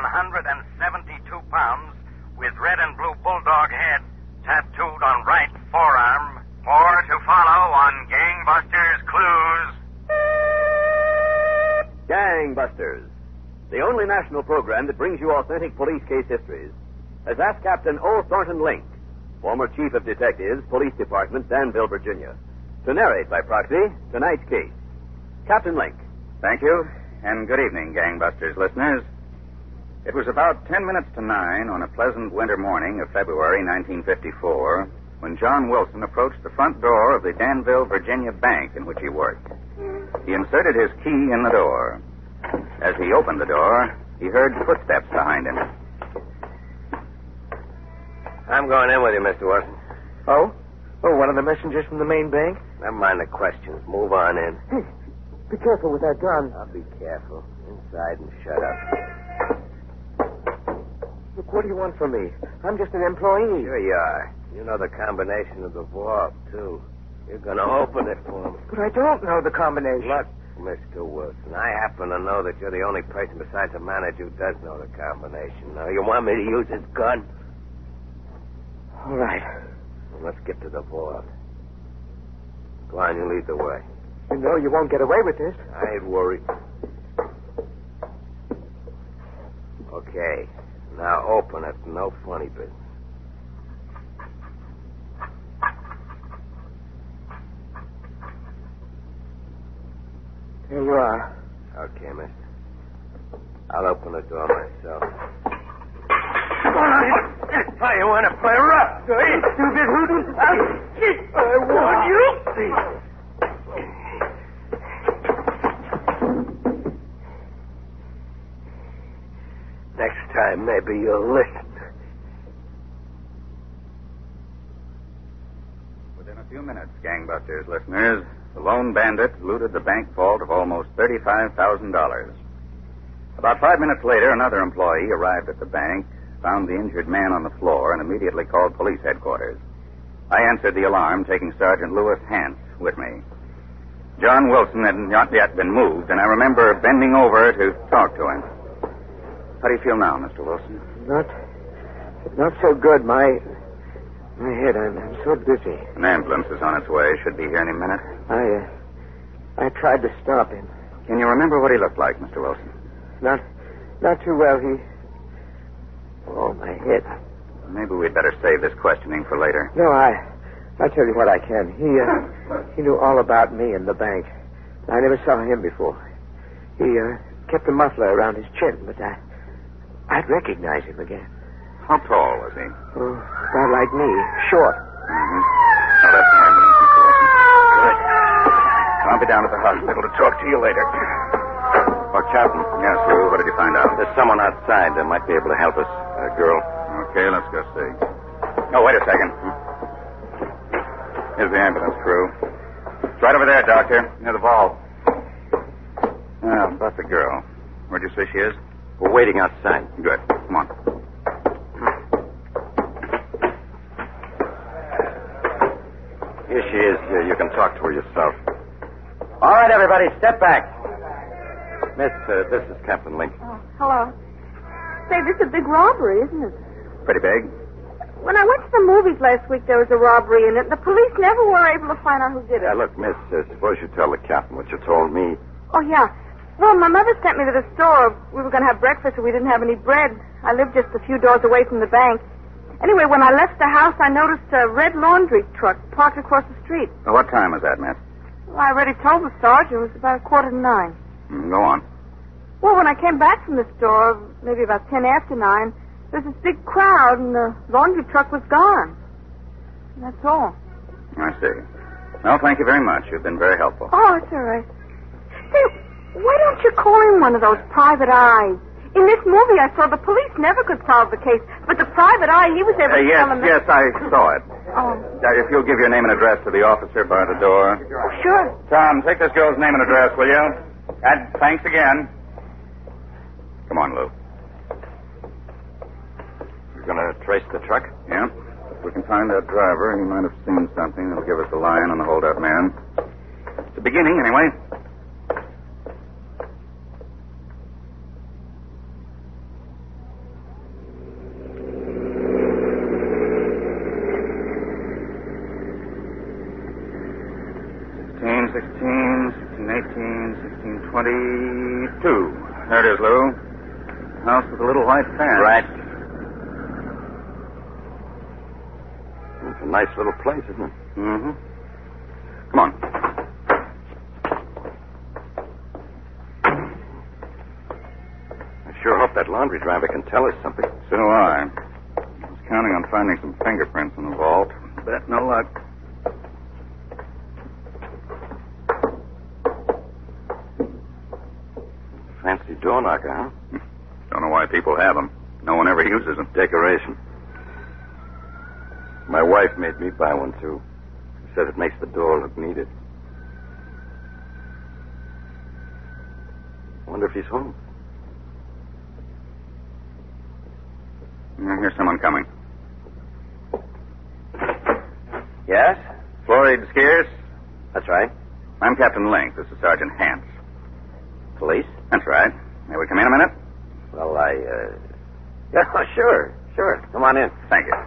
172 pounds, with red and blue bulldog head, tattooed on right forearm. More to follow on Gangbusters Clues. Gangbusters, the only national program that brings you authentic police case histories, has asked Captain O. Thornton Link, former Chief of Detectives, Police Department, Danville, Virginia, to narrate by proxy tonight's case. Captain Link. Thank you, and good evening, Gangbusters listeners. It was about 10 minutes to 9 on a pleasant winter morning of February 1954 when John Wilson approached the front door of the Danville, Virginia bank in which he worked. He inserted his key in the door. As he opened the door, he heard footsteps behind him. I'm going in with you, Mr. Wilson. Oh? Oh, one of the messengers from the main bank? Never mind the questions. Move on in. Hey, be careful with that gun. I'll be careful. Inside and shut up. Look, what do you want from me? I'm just an employee. Sure you are. You know the combination of the vault, too. You're going to open it for me. But I don't know the combination. Look, Mr. Wilson, I happen to know that you're the only person besides the manager who does know the combination. Now, you want me to use this gun? All right. Well, let's get to the vault. Go on, you lead the way. You know you won't get away with this. I ain't worried. Okay. Now open it. No funny business. Here you are. Okay, mister. I'll open the door myself. Come on. How you want to play rough? Hey, stupid hoodoo. I warn you. Next time, maybe you'll listen. Within a few minutes, Gangbusters listeners, the lone bandit looted the bank vault of almost $35,000. About 5 minutes later, another employee arrived at the bank, found the injured man on the floor, and immediately called police headquarters. I answered the alarm, taking Sergeant Lewis Hance with me. John Wilson had not yet been moved, and I remember bending over to talk to him. How do you feel now, Mr. Wilson? Not so good. My head, I'm so busy. An ambulance is on its way. Should be here any minute. I tried to stop him. Can you remember what he looked like, Mr. Wilson? Not too well. Oh, my head. Maybe we'd better save this questioning for later. No, I'll tell you what I can. He knew all about me and the bank. I never saw him before. He kept a muffler around his chin, but I'd recognize him again. How tall was he? Oh, about like me. Short. Mm-hmm. Now, that's the ambulance, Mr. Wilson. Good. I'll be down at the hospital to talk to you later. Oh, Captain. Yes, Lou, what did you find out? There's someone outside that might be able to help us. A girl. Okay, let's go see. Oh, wait a second. Here's the ambulance crew. It's right over there, Doctor, near the vault. Now, about the girl. Where'd you say she is? We're waiting outside. Good. Come on. Here she is. You can talk to her yourself. All right, everybody, step back. Miss, this is Captain Link. Oh, hello. Say, this is a big robbery, isn't it? Pretty big. When I went to the movies last week, there was a robbery in it, and the police never were able to find out who did it. Look, miss, suppose you tell the captain what you told me. Oh, yeah. Well, my mother sent me to the store. We were going to have breakfast, and we didn't have any bread. I lived just a few doors away from the bank. Anyway, when I left the house, I noticed a red laundry truck parked across the street. Now, what time was that, miss? Well, I already told the sergeant. It was about 9:15. Go on. Well, when I came back from the store, maybe about 10 after 9, there was this big crowd, and the laundry truck was gone. That's all. I see. Well, thank you very much. You've been very helpful. Oh, it's all right. Say, why don't you call in one of those private eyes? In this movie, I saw the police never could solve the case, but the private eye, he was able to tell them... Yes, I saw it. Oh. If you'll give your name and address to the officer by the door. Oh, sure. Tom, take this girl's name and address, will you? And thanks again. Come on, Lou. You're going to trace the truck? Yeah. If we can find that driver, he might have seen something that'll give us a line on the holdup man. It's the beginning, anyway. 16, 22. There it is, Lou. House with a little white fan. Right. It's a nice little place, isn't it? Mm-hmm. Come on. I sure hope that laundry driver can tell us something. So do I. I was counting on finding some fingerprints in the vault. But no luck. Fancy door knocker, huh? Don't know why people have them. No one ever uses them. Decoration. My wife made me buy one, too. She says it makes the door look needed. I wonder if he's home. I hear someone coming. Yes? Florid Skeers? That's right. I'm Captain Link. This is Sergeant Hance. Police? That's right. May we come in a minute? Well, Yeah, sure. Come on in. Thank you.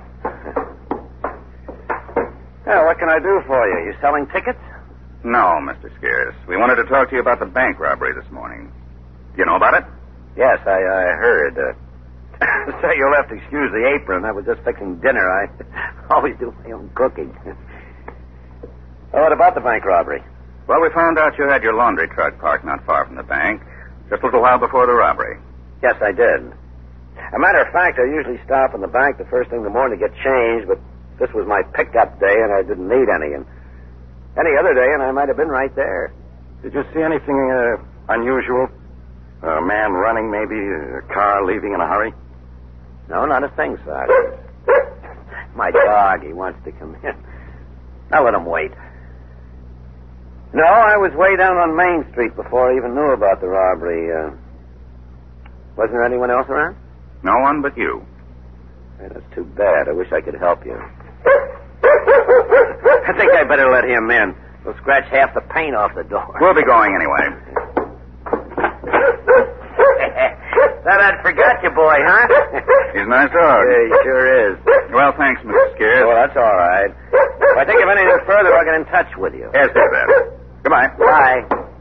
Yeah, what can I do for you? You selling tickets? No, Mr. Skeers. We wanted to talk to you about the bank robbery this morning. Do you know about it? Yes, I heard. So you'll have to excuse the apron. I was just fixing dinner. I always do my own cooking. Well, what about the bank robbery? Well, we found out you had your laundry truck parked not far from the bank, just a little while before the robbery. Yes, I did. A matter of fact, I usually stop in the bank the first thing in the morning to get changed, but this was my pickup day, and I didn't need any. And any other day, and I might have been right there. Did you see anything unusual? A man running, maybe? A car leaving in a hurry? No, not a thing, Sergeant. My dog, he wants to come in. I'll let him wait. No, I was way down on Main Street before I even knew about the robbery. Wasn't there anyone else around? No one but you. Hey, that's too bad. I wish I could help you. I think I better let him in. We'll scratch half the paint off the door. We'll be going anyway. Thought I'd forgot you, boy, huh? He's a nice dog. Yeah, he sure is. Well, thanks, Mr. Skeers. Oh, that's all right. If I think of anything further, I'll get in touch with you. Yes, do that. Goodbye. Bye.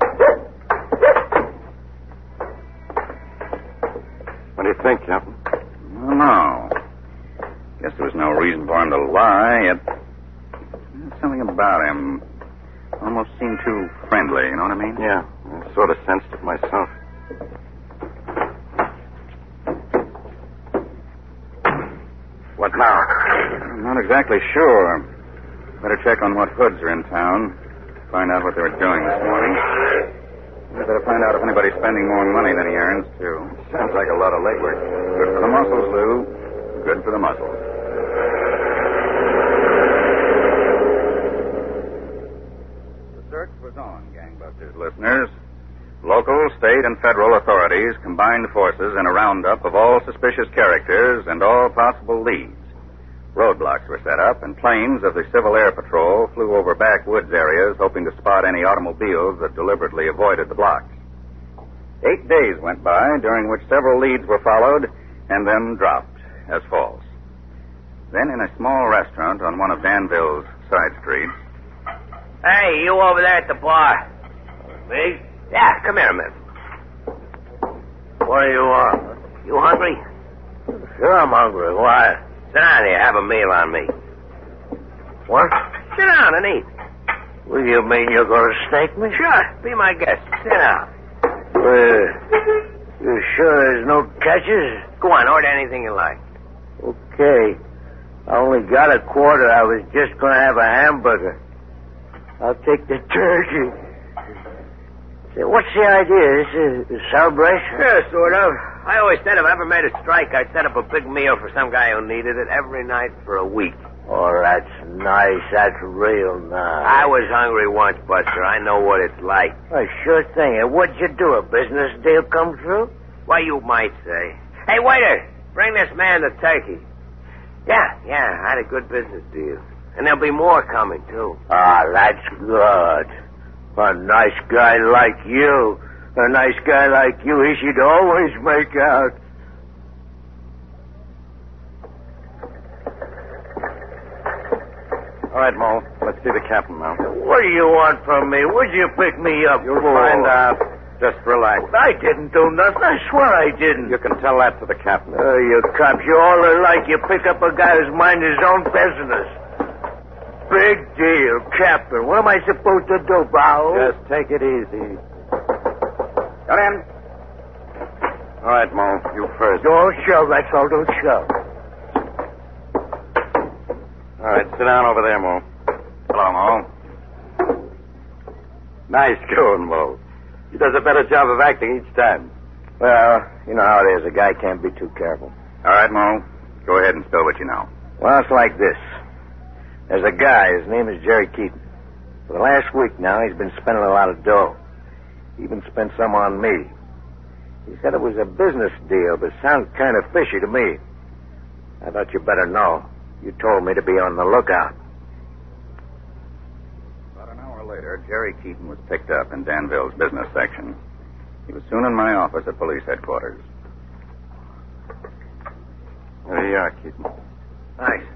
What do you think, Captain? I don't know. Guess there was no reason for him to lie, yet something about him almost seemed too friendly, you know what I mean? Yeah, I sort of sensed it myself. What now? I'm not exactly sure. Better check on what hoods are in town. Find out what they were doing this morning. We better find out if anybody's spending more money than he earns, too. Sounds like a lot of legwork. Good for the muscles, Lou. Good for the muscles. The search was on, Gangbusters listeners. Local, state, and federal authorities combined forces in a roundup of all suspicious characters and all possible leads. Roadblocks were set up, and planes of the Civil Air Patrol flew over backwoods areas hoping to spot any automobiles that deliberately avoided the blocks. 8 days went by, during which several leads were followed and then dropped as false. Then, in a small restaurant on one of Danville's side streets... Hey, you over there at the bar. Me? Yeah, come here a minute. What do you want? You hungry? Sure, I'm hungry. Why? Sit down here. Have a meal on me. What? Sit down and eat. Well, you mean you're going to steak me? Sure. Be my guest. Sit down. You sure there's no catches? Go on. Order anything you like. Okay. I only got a quarter. I was just going to have a hamburger. I'll take the turkey. Say, what's the idea? Is this a celebration? Yeah, sort of. I always said if I ever made a strike, I'd set up a big meal for some guy who needed it every night for a week. Oh, that's nice. That's real nice. I was hungry once, Buster. I know what it's like. Sure thing. And what'd you do? A business deal come through? Well, you might say. Hey, waiter, bring this man the turkey. Yeah, I had a good business deal. And there'll be more coming, too. Ah, that's good. A nice guy like you. A nice guy like you, he should always make out. All right, Mo. Let's see the captain now. What do you want from me? What'd you pick me up You'll for? find out. Just relax. I didn't do nothing. I swear I didn't. You can tell that to the captain. You cops, you all alike. You pick up a guy who's minding his own business. Big deal, Captain. What am I supposed to do, Bao? Just take it easy. Come in. All right, Mo. You first. Don't shove, that's all. Don't shove. All right, sit down over there, Mo. Hello, Mo. Nice going, Mo. He does a better job of acting each time. Well, you know how it is. A guy can't be too careful. All right, Mo. Go ahead and spill what you know. Well, it's like this. There's a guy. His name is Jerry Keaton. For the last week now, he's been spending a lot of dough. He even spent some on me. He said it was a business deal, but sounded kind of fishy to me. I thought you better know. You told me to be on the lookout. About an hour later, Jerry Keaton was picked up in Danville's business section. He was soon in my office at police headquarters. There you are, Keaton. Thanks.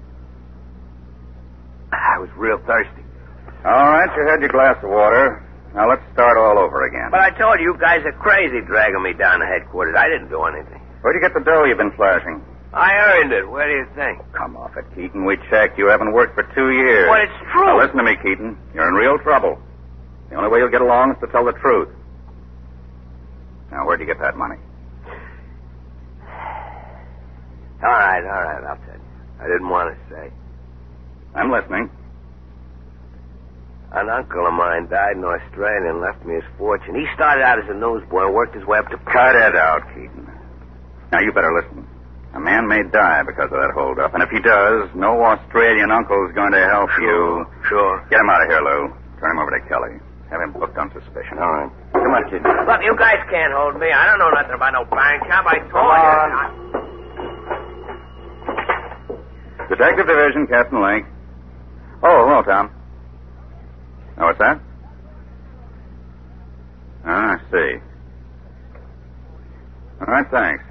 I was real thirsty. All right, you had your glass of water. Now let's start all over again. But I told you guys are crazy dragging me down to headquarters. I didn't do anything. Where'd you get the dough you've been flashing? I earned it. Where do you think? Come off it, Keaton. We checked. You haven't worked for 2 years. Well, it's true. Now listen to me, Keaton. You're in real trouble. The only way you'll get along is to tell the truth. Now, where'd you get that money? All right. I'll tell you. I didn't want to say. I'm listening. An uncle of mine died in Australia and left me his fortune. He started out as a newsboy and worked his way up to... Cut it out, Keaton. Now, you better listen. A man may die because of that holdup, and if he does, no Australian uncle is going to help you. Sure. Get him out of here, Lou. Turn him over to Kelly. Have him booked on suspicion. All right. Come on, Keaton. Look, you guys can't hold me. I don't know nothing about no bank job. I told you. Detective Division, Captain Link. Oh, hello, Tom. Oh, what's that? I see. All right, thanks.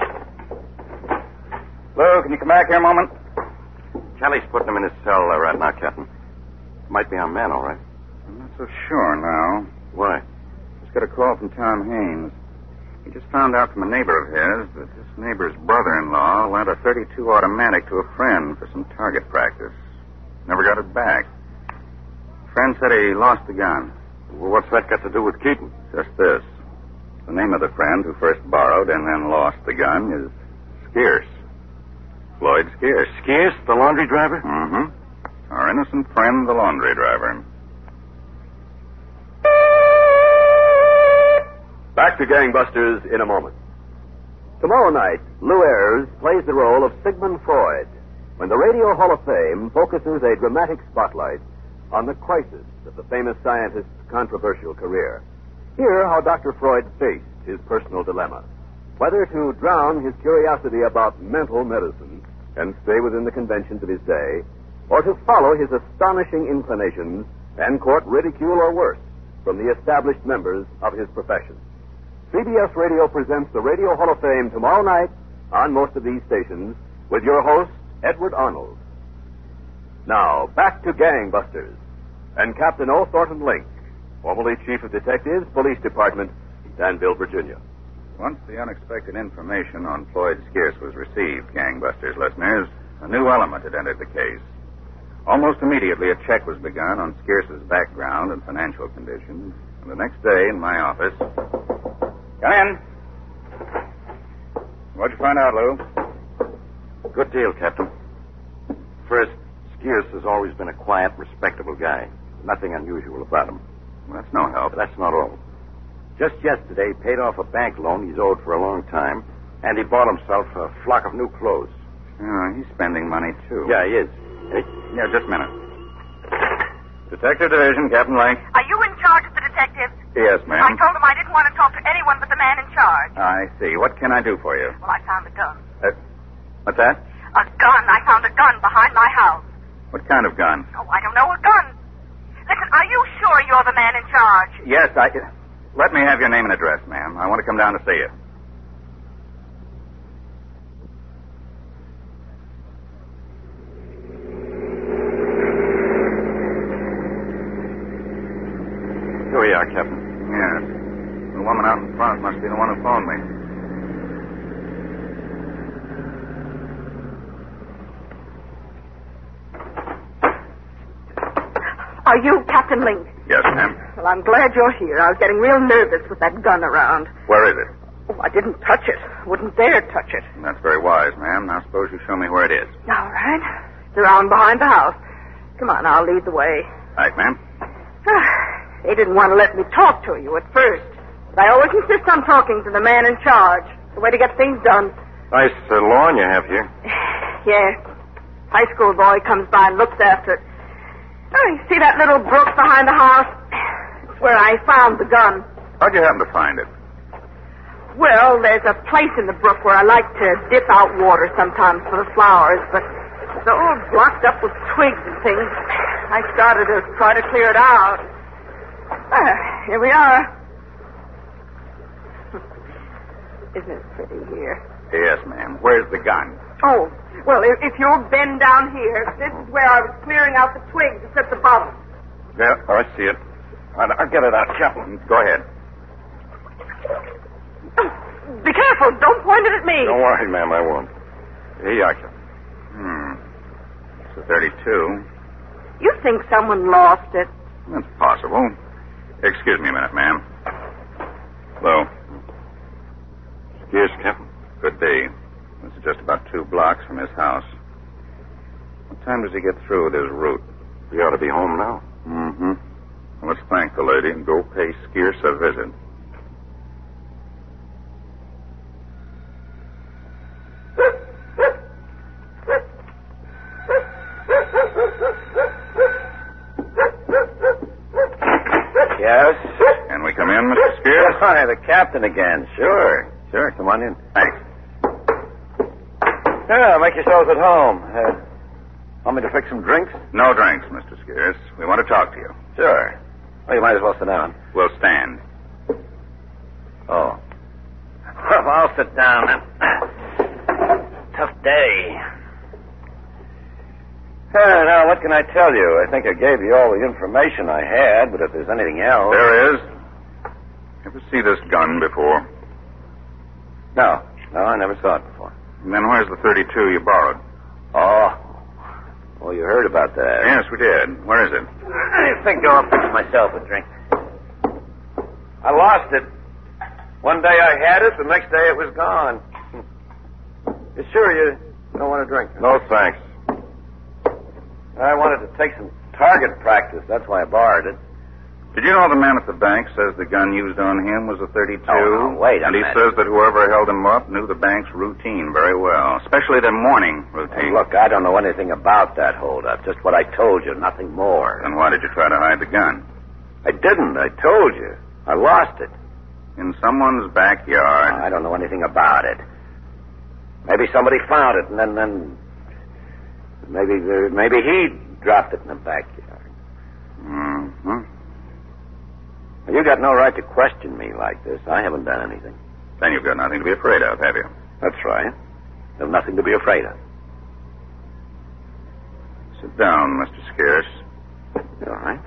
Lou, can you come back here a moment? Kelly's putting him in his cell right now, Captain. Might be our man, all right. I'm not so sure now. Why? Just got a call from Tom Haynes. He just found out from a neighbor of his that this neighbor's brother-in-law lent a .32 automatic to a friend for some target practice. Never got it back. Friend said he lost the gun. Well, what's that got to do with Keaton? Just this. The name of the friend who first borrowed and then lost the gun is Skeers. Floyd Skeers. Skeers, the laundry driver? Mm-hmm. Our innocent friend, the laundry driver. Back to Gangbusters in a moment. Tomorrow night, Lou Ayres plays the role of Sigmund Freud when the Radio Hall of Fame focuses a dramatic spotlight on the crisis of the famous scientist's controversial career. Hear how Dr. Freud faced his personal dilemma, whether to drown his curiosity about mental medicine and stay within the conventions of his day, or to follow his astonishing inclinations and court ridicule or worse from the established members of his profession. CBS Radio presents the Radio Hall of Fame tomorrow night on most of these stations with your host, Edward Arnold. Now, back to Gangbusters and Captain O. Thornton Link, formerly Chief of Detectives, Police Department, Danville, Virginia. Once the unexpected information on Floyd Skeers was received, Gangbusters listeners, a new element had entered the case. Almost immediately, a check was begun on Skeers's background and financial condition. And the next day, in my office... Come in. What'd you find out, Lou? Good deal, Captain. First, Skeers has always been a quiet, respectable guy. Nothing unusual about him. Well, that's no help. But that's not all. Just yesterday, he paid off a bank loan he's owed for a long time, and he bought himself a flock of new clothes. He's spending money, too. Yeah, he is. Yeah, just a minute. Detective Division, Captain Link. Are you in charge of the detectives? Yes, ma'am. I told them I didn't want to talk to anyone but the man in charge. I see. What can I do for you? Well, I found a gun. What's that? A gun. I found a gun behind my house. What kind of gun? Oh, I don't know. A gun. Listen, are you sure you're the man in charge? Yes, Let me have your name and address, ma'am. I want to come down to see you. Are you Captain Link? Yes, ma'am. Well, I'm glad you're here. I was getting real nervous with that gun around. Where is it? Oh, I didn't touch it. Wouldn't dare touch it. That's very wise, ma'am. Now suppose you show me where it is. All right. It's around behind the house. Come on, I'll lead the way. Right, ma'am. They didn't want to let me talk to you at first. But I always insist on talking to the man in charge. It's the way to get things done. Nice lawn you have here. Yeah. High school boy comes by and looks after it. Oh, you see that little brook behind the house? It's where I found the gun. How'd you happen to find it? Well, there's a place in the brook where I like to dip out water sometimes for the flowers, but it's all blocked up with twigs and things. I started to try to clear it out. Here we are. Isn't it pretty here? Yes, ma'am. Where's the gun? Oh, well, if you'll bend down here, this is where I was clearing out the twigs. It's at the bottom. Yeah, I see it. I'll get it out, Captain. Go ahead. Be careful. Don't point it at me. Don't worry, ma'am, I won't. Here you are, Captain. It's a 32. You think someone lost it? That's possible. Excuse me a minute, ma'am. Hello. Yes, Captain. Good day. This is just about 2 blocks from his house. What time does he get through with his route? We ought to be home now. Mm-hmm. Well, let's thank the lady and go pay Skierce a visit. Yes? Can we come in, Mr. Skierce? Hi, the captain again. Sure. Sure, come on in. Thanks. Yeah, make yourselves at home. Want me to fix some drinks? No drinks, Mr. Skierce. We want to talk to you. Sure. Well, you might as well sit down. We'll stand. Oh. Well, I'll sit down then. Tough day. Now, what can I tell you? I think I gave you all the information I had, but if there's anything else... There is. Ever see this gun before? No, I never saw it before. And then where's the 32 you borrowed? Oh, you heard about that. Yes, we did. Where is it? I think I'll fix myself a drink. I lost it. One day I had it, the next day it was gone. You sure you don't want a drink? No, thanks. I wanted to take some target practice. That's why I borrowed it. Did you know the man at the bank says the gun used on him was a 32? Oh, no, wait a minute. And he says that whoever held him up knew the bank's routine very well, especially their morning routine. Look, I don't know anything about that holdup. Just what I told you, nothing more. Then why did you try to hide the gun? I didn't. I told you. I lost it. In someone's backyard. I don't know anything about it. Maybe somebody found it, and then maybe he dropped it in the backyard. Mm-hmm. You got no right to question me like this. I haven't done anything. Then you've got nothing to be afraid of, have you? That's right. There's nothing to be afraid of. Sit down, Mr. Skierce. All right.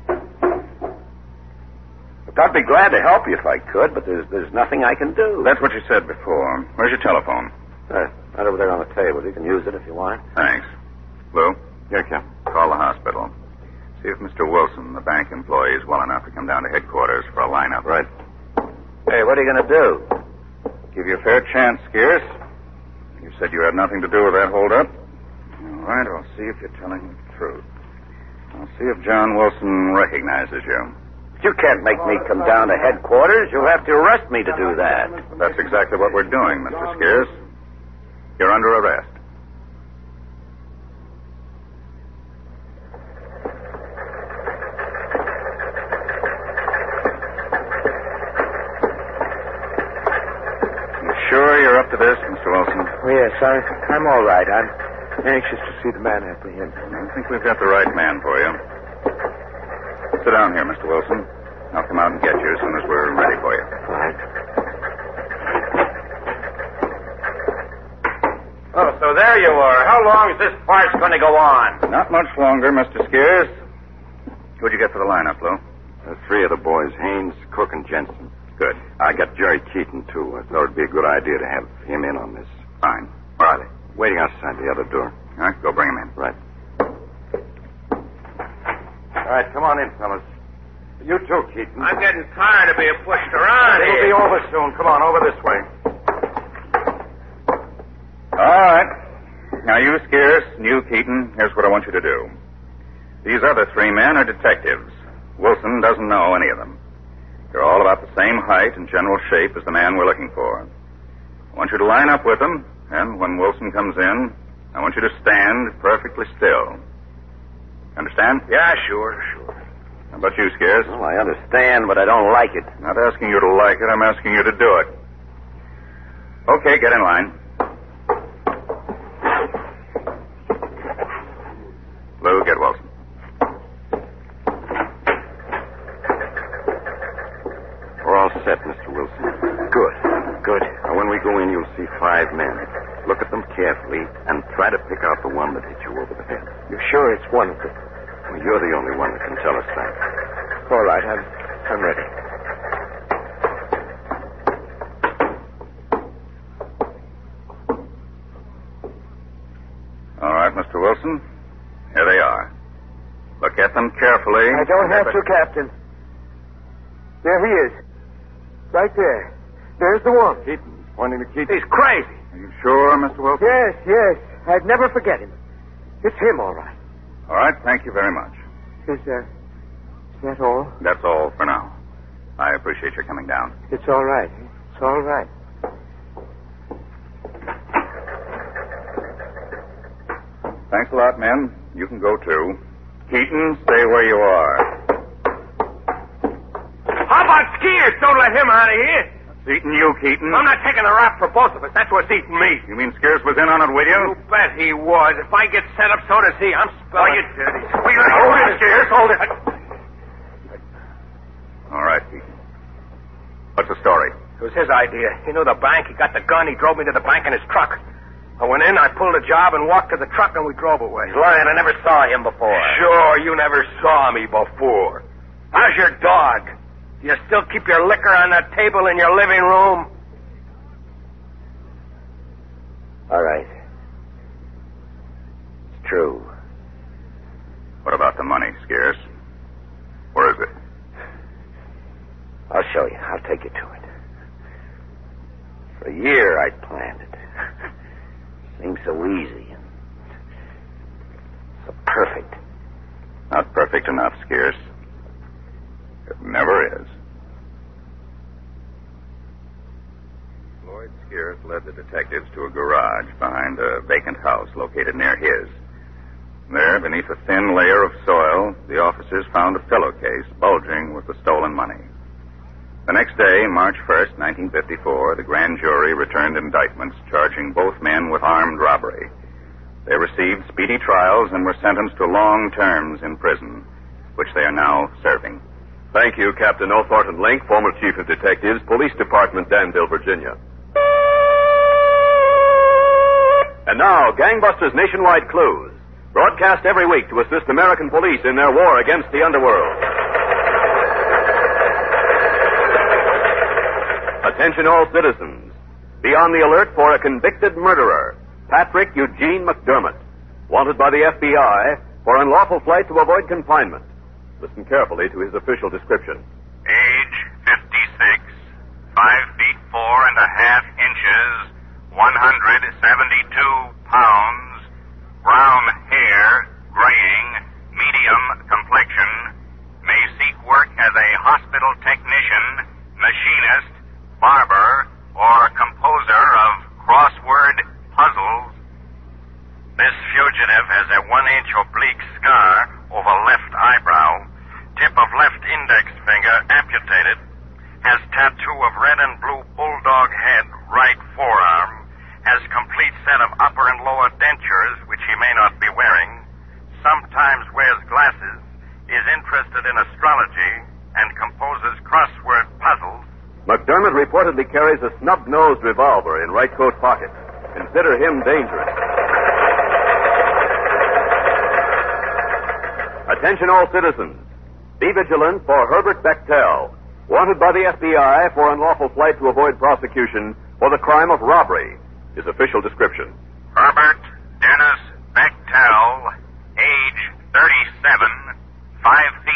Look, I'd be glad to help you if I could, but there's nothing I can do. That's what you said before. Where's your telephone? Right over there on the table. You can use it if you want. Thanks. Lou? Here, Captain. Call the hospital. See if Mr. Wilson, the bank employee, is well enough to come down to headquarters for a lineup. Right. Hey, what are you going to do? Give you a fair chance, Skierce. You said you had nothing to do with that holdup. All right, I'll see if you're telling the truth. I'll see if John Wilson recognizes you. You can't make me come down to headquarters. You'll have to arrest me to do that. That's exactly what we're doing, Mr. Skierce. You're under arrest. Sure you're up to this, Mr. Wilson? Oh, yes, I'm all right. I'm anxious to see the man apprehended. I think we've got the right man for you. Sit down here, Mr. Wilson. I'll come out and get you as soon as we're ready for you. All right. Oh, so there you are. How long is this farce going to go on? Not much longer, Mr. Skierce. What'd you get for the lineup, Lou? 3 of the boys, Haynes, Cook, and Jensen. Good. I got Jerry Keaton, too. I thought it'd be a good idea to have him in on this. Fine. Where are they? Waiting outside the other door. All right, go bring him in. Right. All right, come on in, fellas. You too, Keaton. I'm getting tired of being pushed around It'll here. be over soon. Come on, over this way. All right. Now, you, Scarce, and you, Keaton, here's what I want you to do. These other three men are detectives. Wilson doesn't know any of them. They're all about the same height and general shape as the man we're looking for. I want you to line up with them, and when Wilson comes in, I want you to stand perfectly still. Understand? Yeah, sure. How about you, Scarce? Well, I understand, but I don't like it. I'm not asking you to like it. I'm asking you to do it. Okay, get in line. Lou, get Wilson. We're all set, Mr. Wilson. Good. Now, when we go in, you'll see 5 men. Look at them carefully and try to pick out the one that hit you over the head. You sure it's one of them? Well, you're the only one that can tell us that. All right, I'm ready. All right, Mr. Wilson. Here they are. Look at them carefully. I don't have to, Captain. There he is. Right there. There's the one. Keaton, pointing to Keaton. He's crazy. Are you sure, Mr. Wilson? Yes. I'd never forget him. It's him, all right. All right, thank you very much. Is that all? That's all for now. I appreciate your coming down. It's all right. It's all right. Thanks a lot, men. You can go, too. Keaton, stay where you are. How about Skeers? Don't let him out of here. It's eating you, Keaton. I'm not taking the rap for both of us. That's what's eating me. You mean Scarce was in on it with you? You bet he was. If I get set up, so does he. I'm spelling you dirty. Hold it, Scarce. Hold it. All right, Keaton. What's the story? It was his idea. He knew the bank. He got the gun. He drove me to the bank in his truck. I went in, I pulled a job, and walked to the truck, and we drove away. He's lying. I never saw him before. Sure, you never saw me before. How's your dog? Do you still keep your liquor on that table in your living room? All right. It's true. What about the money, Scarce? Where is it? I'll show you. I'll take you to it. For a year, I planned it. Seemed so easy and so perfect. Not perfect enough, Scarce. It never is. Lloyd Scarce led the detectives to a garage behind a vacant house located near his. There, beneath a thin layer of soil, the officers found a pillowcase bulging with the stolen money. The next day, March 1st, 1954, the grand jury returned indictments charging both men with armed robbery. They received speedy trials and were sentenced to long terms in prison, which they are now serving. Thank you, Captain O. Thornton Link, former Chief of Detectives, Police Department, Danville, Virginia. And now, Gangbusters Nationwide Clues, broadcast every week to assist American police in their war against the underworld. Attention all citizens. Be on the alert for a convicted murderer, Patrick Eugene McDermott, wanted by the FBI for unlawful flight to avoid confinement. Listen carefully to his official description. Age 56, 5 feet 4.5 inches, 172 pounds, brown hair, graying, medium complexion, may seek work as a hospital technician, machinist, barber, or composer of crossword puzzles. This fugitive has a 1-inch oblique scar over left eyebrow, tip of left index finger amputated, has tattoo of red and blue bulldog head, right forearm, has complete set of upper and lower dentures, which he may not be wearing, sometimes wears glasses, is interested in astrology, and composes crossword puzzles. McDermott reportedly carries a snub-nosed revolver in right coat pocket. Consider him dangerous. Attention all citizens. Be vigilant for Herbert Bechtel, wanted by the FBI for unlawful flight to avoid prosecution for the crime of robbery. His official description. Herbert Dennis Bechtel, age 37, 5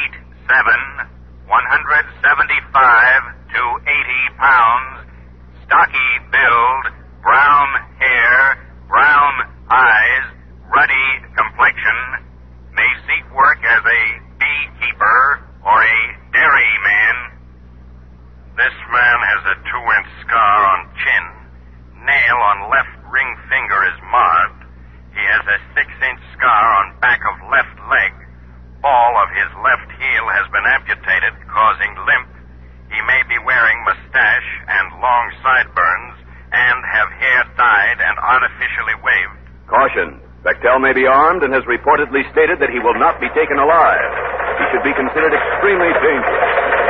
is marred. He has a 6-inch scar on back of left leg. Ball of his left heel has been amputated, causing limp. He may be wearing mustache and long sideburns and have hair dyed and artificially waved. Caution. Bechtel may be armed and has reportedly stated that he will not be taken alive. He should be considered extremely dangerous.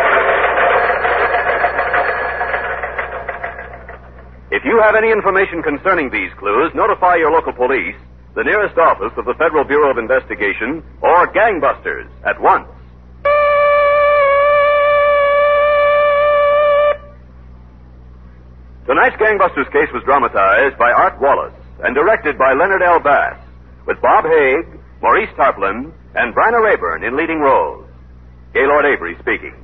If you have any information concerning these clues, notify your local police, the nearest office of the Federal Bureau of Investigation, or Gangbusters at once. Tonight's Gangbusters case was dramatized by Art Wallace and directed by Leonard L. Bass, with Bob Haig, Maurice Tarplin, and Bryna Rayburn in leading roles. Gaylord Avery speaking.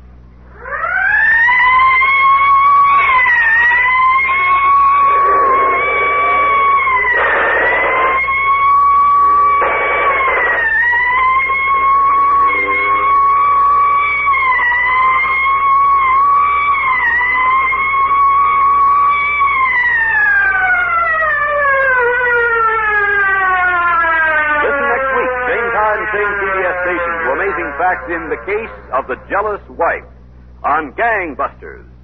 In the case of the jealous wife on Gangbusters.